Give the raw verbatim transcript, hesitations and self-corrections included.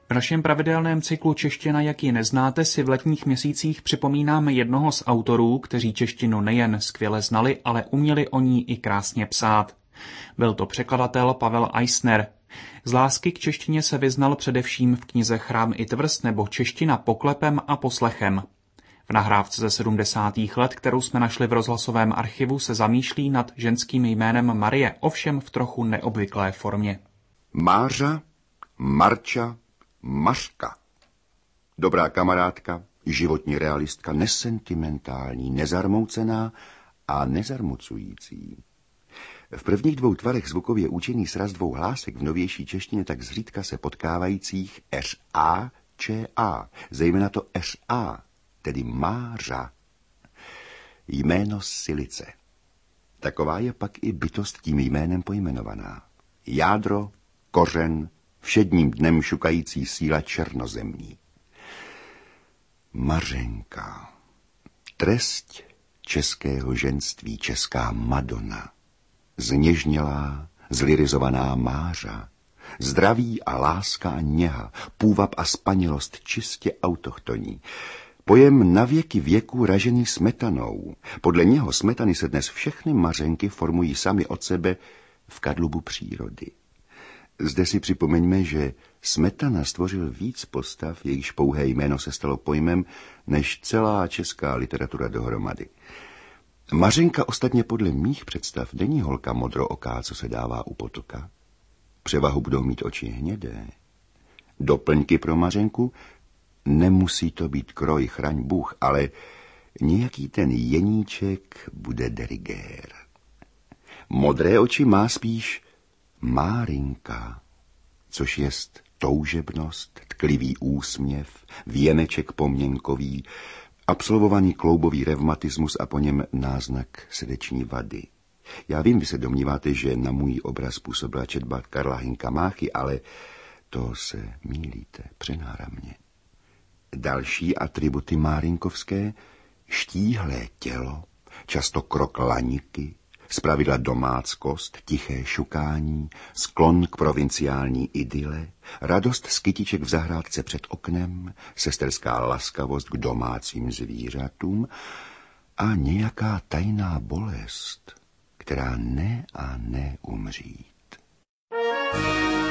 V našem pravidelném cyklu Čeština, jak ji neznáte, si v letních měsících připomínáme jednoho z autorů, kteří češtinu nejen skvěle znali, ale uměli o ní i krásně psát. Byl to překladatel Pavel Eisner. Z lásky k češtině se vyznal především v knize Chrám i tvrz nebo Čeština poklepem a poslechem. V nahrávce ze sedmdesátých let, kterou jsme našli v rozhlasovém archivu, se zamýšlí nad ženským jménem Marie, ovšem v trochu neobvyklé formě. Mářa, Marča, Mařka. Dobrá kamarádka, životní realistka, nesentimentální, nezarmoucená a nezarmucující. V prvních dvou tvarech zvukově účinný sraz dvou hlásek v novější češtině tak zřídka se potkávajících š a, č a, zejména to š a, tedy Mářa. Jméno Silice. Taková je pak i bytost tím jménem pojmenovaná. Jádro, kořen, všedním dnem šukající síla černozemní. Mařenka. Trest českého ženství, česká Madonna. Zněžnělá, zlirizovaná Mářa. Zdraví a láska a něha, půvab a spanilost čistě autochtoní. Pojem navěky věků ražený smetanou. Podle něho smetany se dnes všechny Mařenky formují sami od sebe v kadlubu přírody. Zde si připomeňme, že Smetana stvořil víc postav, jejichž pouhé jméno se stalo pojmem, než celá česká literatura dohromady. Mařenka ostatně podle mých představ není holka modrooká, co se dává u potoka. Převahu budou mít oči hnědé. Doplňky pro Mařenku? Nemusí to být kroj, chraň Bůh, ale nějaký ten jeníček bude dirigér. Modré oči má spíš Márinka, což jest toužebnost, tklivý úsměv, věneček poměnkový, absolvovaný kloubový revmatismus a po něm náznak srdeční vady. Já vím, vy se domníváte, že na můj obraz působila četba Karla Hynka Máchy, ale to se mýlíte přenáramně. Další atributy márinkovské: štíhlé tělo, často krok laniky, zpravidla domáckost, tiché šukání, sklon k provinciální idyle, radost z kytiček v zahrádce před oknem, sesterská laskavost k domácím zvířatům a nějaká tajná bolest, která ne a ne umřít.